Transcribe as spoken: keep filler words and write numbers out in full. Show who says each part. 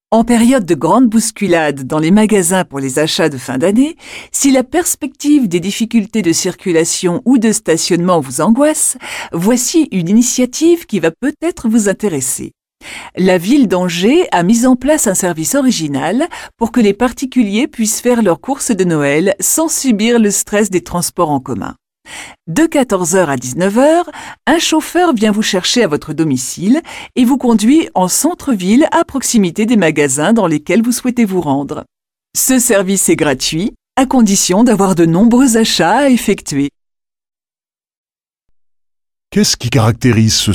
Speaker 1: En période de grande bousculade dans les magasins pour les achats de fin d'année, si la perspective des difficultés de circulation ou de stationnement vous angoisse, voici une initiative qui va peut-être vous intéresser. La ville d'Angers a mis en place un service original pour que les particuliers puissent faire leurs courses de Noël sans subir le stress des transports en commun. De quatorze heures à dix-neuf heures, un chauffeur vient vous chercher à votre domicile et vous conduit en centre-ville à proximité des magasins dans lesquels vous souhaitez vous rendre. Ce service est gratuit, à condition d'avoir de nombreux achats à effectuer.
Speaker 2: Qu'est-ce qui caractérise ce service ?